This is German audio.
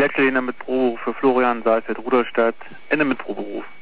Elektroliner mit Proberuf für Florian, Saalfeld, Rudolstadt, Ende mit Proberuf.